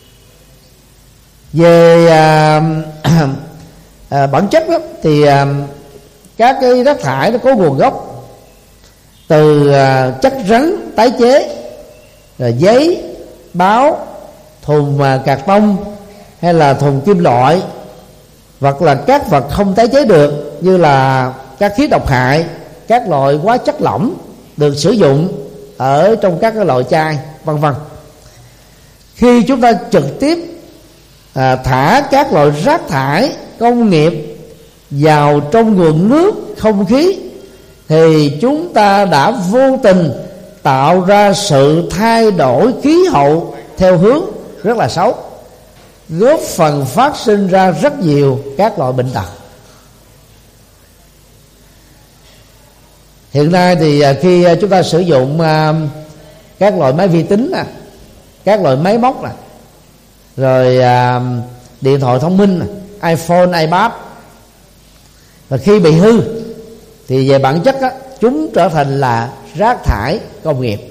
Về uh, uh, bản chất đó, thì uh, các cái rác thải nó có nguồn gốc từ uh, chất rắn tái chế, rồi giấy, báo, thùng uh, cạc tông hay là thùng kim loại, hoặc là các vật không tái chế được như là các khí độc hại, các loại hóa chất lỏng được sử dụng ở trong các cái loại chai, vân vân. Khi chúng ta trực tiếp à, thả các loại rác thải công nghiệp vào trong nguồn nước, không khí, thì chúng ta đã vô tình tạo ra sự thay đổi khí hậu theo hướng rất là xấu, góp phần phát sinh ra rất nhiều các loại bệnh tật. Hiện nay thì khi chúng ta sử dụng các loại máy vi tính, các loại máy móc, rồi điện thoại thông minh, iPhone, iPad, và khi bị hư thì về bản chất chúng trở thành là rác thải công nghiệp.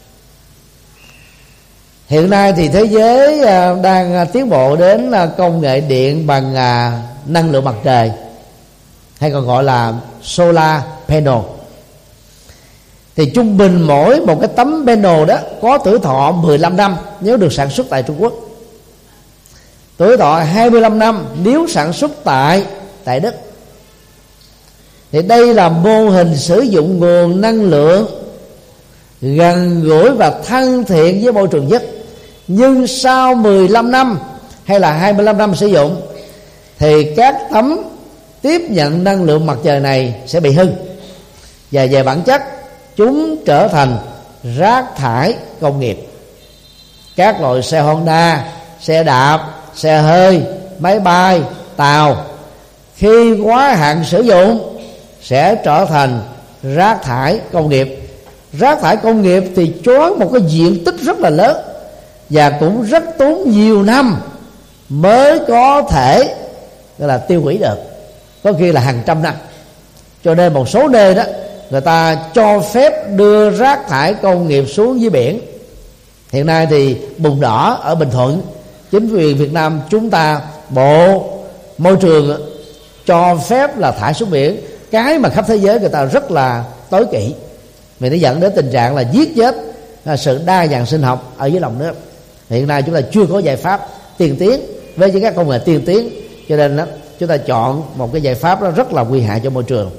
Hiện nay thì thế giới đang tiến bộ đến công nghệ điện bằng năng lượng mặt trời, hay còn gọi là solar panel. Thì trung bình mỗi một cái tấm panel đó có tuổi thọ mười lăm năm nếu được sản xuất tại Trung Quốc, tuổi thọ hai mươi lăm năm nếu sản xuất tại tại Đức. Thì đây là mô hình sử dụng nguồn năng lượng gần gũi và thân thiện với môi trường nhất. Nhưng sau mười lăm năm hay là hai mươi lăm năm sử dụng thì các tấm tiếp nhận năng lượng mặt trời này sẽ bị hư, và về bản chất chúng trở thành rác thải công nghiệp. Các loại xe Honda, xe đạp, xe hơi, máy bay, tàu khi quá hạn sử dụng sẽ trở thành rác thải công nghiệp. Rác thải công nghiệp thì chiếm một cái diện tích rất là lớn và cũng rất tốn nhiều năm mới có thể gọi là tiêu hủy được, có khi là hàng trăm năm. Cho nên một số nơi đó người ta cho phép đưa rác thải công nghiệp xuống dưới biển. Hiện nay thì Bùn Đỏ ở Bình Thuận, chính quyền Việt Nam chúng ta, Bộ Môi trường cho phép là thải xuống biển, cái mà khắp thế giới người ta rất là tối kỵ, vì nó dẫn đến tình trạng là giết chết sự đa dạng sinh học ở dưới lòng nước. Hiện nay chúng ta chưa có giải pháp tiên tiến với những các công nghệ tiên tiến, cho nên đó, chúng ta chọn một cái giải pháp đó rất là nguy hại cho môi trường.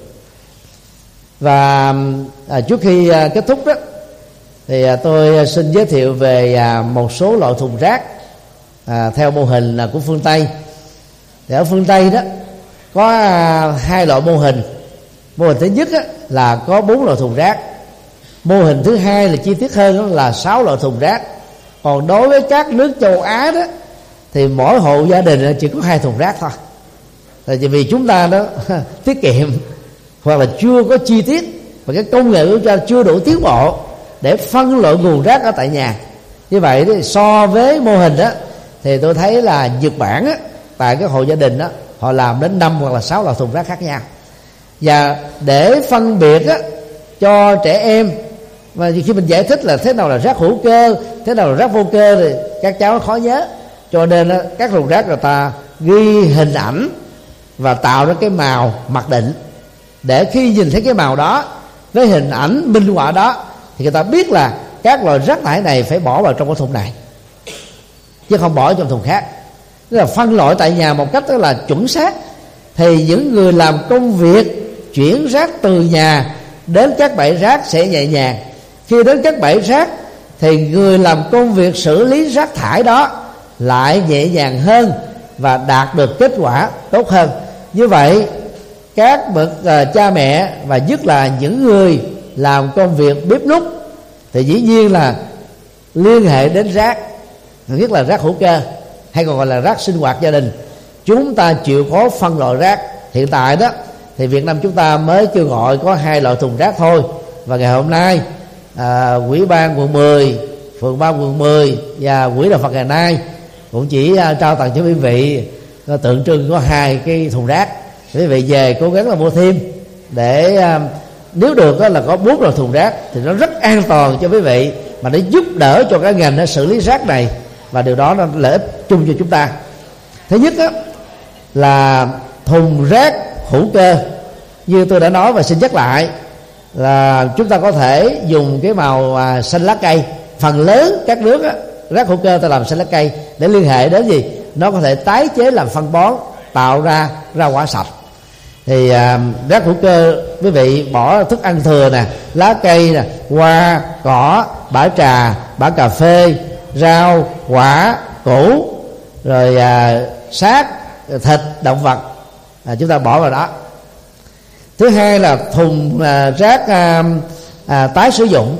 Và à, trước khi à, kết thúc đó thì à, tôi xin giới thiệu về à, một số loại thùng rác à, theo mô hình là của phương Tây. Thì ở phương Tây đó có à, hai loại mô hình. Mô hình thứ nhất á, là có bốn loại thùng rác. Mô hình thứ hai là chi tiết hơn, đó là sáu loại thùng rác. Còn đối với các nước châu Á đó thì mỗi hộ gia đình chỉ có hai thùng rác thôi. Tại vì chúng ta đó tiết kiệm hoặc là chưa có chi tiết và cái công nghệ của chúng ta chưa đủ tiến bộ để phân loại nguồn rác ở tại nhà. Như vậy thì so với mô hình đó thì tôi thấy là Nhật Bản á, tại các hộ gia đình đó họ làm đến năm hoặc là sáu loại thùng rác khác nhau. Và để phân biệt á, cho trẻ em, và khi mình giải thích là thế nào là rác hữu cơ, thế nào là rác vô cơ thì các cháu khó nhớ. Cho nên á, các thùng rác người ta ghi hình ảnh và tạo ra cái màu mặc định, để khi nhìn thấy cái màu đó với hình ảnh minh họa đó thì người ta biết là các loại rác thải này phải bỏ vào trong cái thùng này chứ không bỏ trong thùng khác. Tức là phân loại tại nhà một cách rất là chuẩn xác. Thì những người làm công việc chuyển rác từ nhà đến các bãi rác sẽ nhẹ nhàng. Khi đến các bãi rác thì người làm công việc xử lý rác thải đó lại nhẹ nhàng hơn và đạt được kết quả tốt hơn. Như vậy các bậc uh, cha mẹ và nhất là những người làm công việc bếp núc thì dĩ nhiên là liên hệ đến rác, nhất là rác hữu cơ hay còn gọi là rác sinh hoạt gia đình. Chúng ta chịu khó phân loại rác. Hiện tại đó thì Việt Nam chúng ta mới kêu gọi có hai loại thùng rác thôi. Và ngày hôm nay à, Ủy ban quận mười, phường ba quận mười và Quỹ Đạo Phật ngày nay cũng chỉ à, trao tặng cho quý vị à, tượng trưng có hai cái thùng rác. Quý vị về cố gắng là mua thêm để à, nếu được đó, là có bốn loại thùng rác thì nó rất an toàn cho quý vị, mà nó giúp đỡ cho các ngành để xử lý rác này, và điều đó là lợi ích chung cho chúng ta. Thứ nhất đó, là thùng rác hữu cơ. Như tôi đã nói và xin nhắc lại là chúng ta có thể dùng cái màu à, xanh lá cây. Phần lớn các nước á, rác hữu cơ ta làm xanh lá cây để liên hệ đến gì? Nó có thể tái chế làm phân bón, tạo ra rau quả sạch. Thì à, rác hữu cơ quý vị bỏ thức ăn thừa nè, lá cây nè, hoa, cỏ, bã trà, bã cà phê, rau, quả, củ, rồi à, xác, thịt, động vật à, chúng ta bỏ vào đó. Thứ hai là thùng à, rác à, à, tái sử dụng,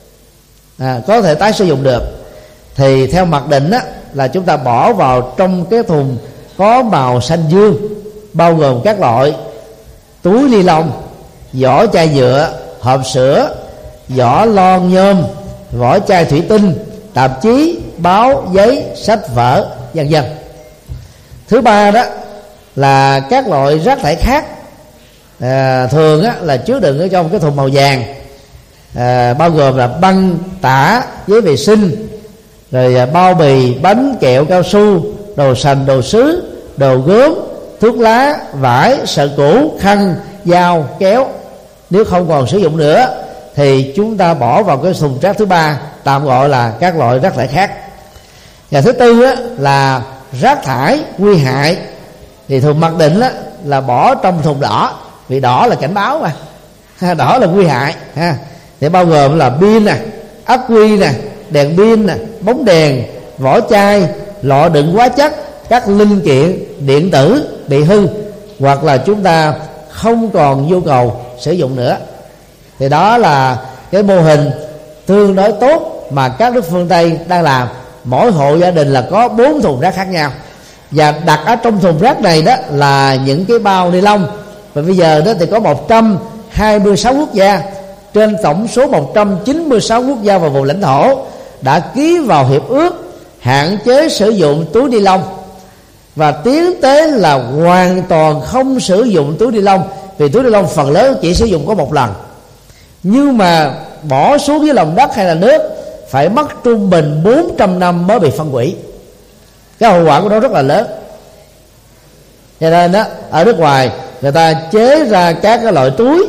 à, có thể tái sử dụng được. Thì theo mặc định á, là chúng ta bỏ vào trong cái thùng có màu xanh dương, bao gồm các loại túi ni lông, vỏ chai nhựa, hộp sữa, vỏ lon nhôm, vỏ chai thủy tinh, tạp chí, báo, giấy, sách vở, vân vân. Thứ ba đó là các loại rác thải khác, à, thường á, là chứa đựng ở trong cái thùng màu vàng, à, bao gồm là băng, tả, giấy vệ sinh, rồi à, bao bì, bánh, kẹo, cao su, đồ sành, đồ sứ, đồ gốm, thuốc lá, vải, sợi cũ, khăn, dao, kéo. Nếu không còn sử dụng nữa thì chúng ta bỏ vào cái thùng rác thứ ba, tạm gọi là các loại rác thải khác. Và thứ tư á, là rác thải nguy hại, thì thường mặc định á, là bỏ trong thùng đỏ, vì đỏ là cảnh báo mà, ha, đỏ là nguy hại ha. Thì bao gồm là pin nè, ắc quy nè, đèn pin nè, bóng đèn, vỏ chai, lọ đựng hóa chất, các linh kiện điện tử bị hư hoặc là chúng ta không còn nhu cầu sử dụng nữa. Thì đó là cái mô hình tương đối tốt mà các nước phương Tây đang làm. Mỗi hộ gia đình là có bốn thùng rác khác nhau, và đặt ở trong thùng rác này đó là những cái bao ni lông. Và bây giờ đó thì có một trăm hai mươi sáu quốc gia trên tổng số một trăm chín mươi sáu quốc gia và vùng lãnh thổ đã ký vào hiệp ước hạn chế sử dụng túi ni lông, và tiến tới là hoàn toàn không sử dụng túi ni lông, vì túi ni lông phần lớn chỉ sử dụng có một lần, nhưng mà bỏ xuống dưới lòng đất hay là nước phải mất trung bình bốn trăm năm mới bị phân hủy. Cái hậu quả của nó rất là lớn. Cho nên đó, ở nước ngoài người ta chế ra các cái loại túi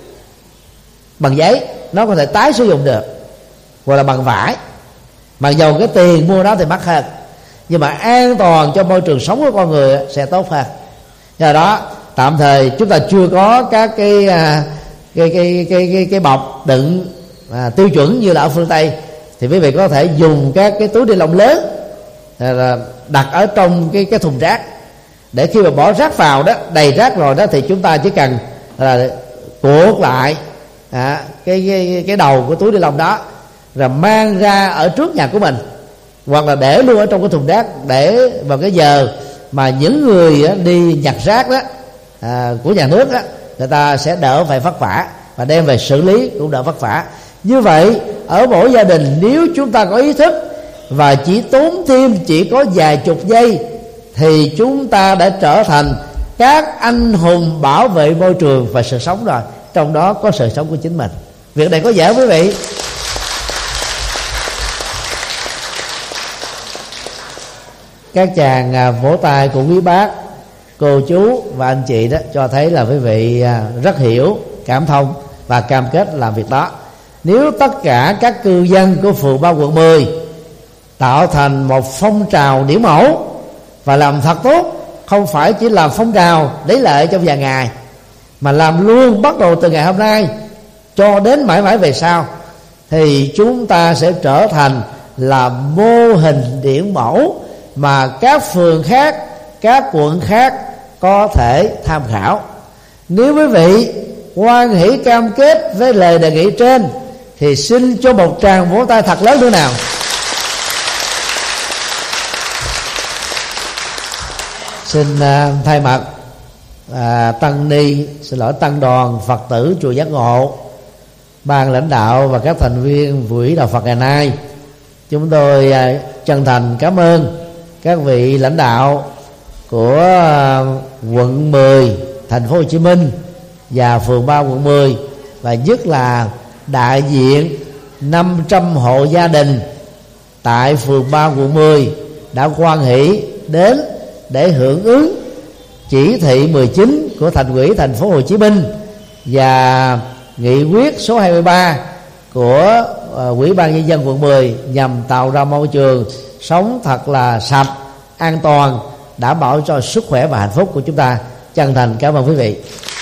bằng giấy, nó có thể tái sử dụng được, hoặc là bằng vải, mặc dầu cái tiền mua nó thì mắc hơn, nhưng mà an toàn cho môi trường sống của con người sẽ tốt hơn. Do đó tạm thời chúng ta chưa có các cái cái cái cái cái, cái bọc đựng à, tiêu chuẩn như là ở phương Tây, thì quý vị có thể dùng các cái túi ni lông lớn à, đặt ở trong cái cái thùng rác, để khi mà bỏ rác vào đó, đầy rác rồi đó, thì chúng ta chỉ cần là cuộn lại à, cái, cái cái đầu của túi ni lông đó, rồi mang ra ở trước nhà của mình, hoặc là để luôn ở trong cái thùng rác, để vào cái giờ mà những người đi nhặt rác đó à, của nhà nước đó, người ta sẽ đỡ phải vất vả, và đem về xử lý cũng đỡ vất vả. Như vậy ở mỗi gia đình, nếu chúng ta có ý thức và chỉ tốn thêm chỉ có vài chục giây, thì chúng ta đã trở thành các anh hùng bảo vệ môi trường và sự sống rồi, trong đó có sự sống của chính mình. Việc này có dễ quý vị. Các chàng vỗ tay của quý bác, cô chú và anh chị đó cho thấy là quý vị rất hiểu, cảm thông và cam kết làm việc đó. Nếu tất cả các cư dân của phường ba quận mười tạo thành một phong trào điển mẫu và làm thật tốt, không phải chỉ làm phong trào lấy lợi trong vài ngày, mà làm luôn bắt đầu từ ngày hôm nay cho đến mãi mãi về sau, thì chúng ta sẽ trở thành là mô hình điển mẫu mà các phường khác, các quận khác có thể tham khảo. Nếu quý vị hoan hỷ cam kết với lời đề nghị trên, thì xin cho một tràng vỗ tay thật lớn nữa nào. Xin uh, thay mặt uh, tăng ni, xin lỗi tăng đoàn Phật tử chùa Giác Ngộ, ban lãnh đạo và các thành viên Quỹ Đạo Phật ngày nay, chúng tôi uh, chân thành cảm ơn các vị lãnh đạo của uh, quận mười thành phố Hồ Chí Minh và phường ba quận mười, và nhất là đại diện năm trăm hộ gia đình tại phường ba quận mười đã hoan hỷ đến để hưởng ứng chỉ thị mười chín của Thành ủy thành phố Hồ Chí Minh và nghị quyết số hai mươi ba của uh, Ủy ban nhân dân quận mười, nhằm tạo ra môi trường sống thật là sạch, an toàn, đảm bảo cho sức khỏe và hạnh phúc của chúng ta. Chân thành cảm ơn quý vị.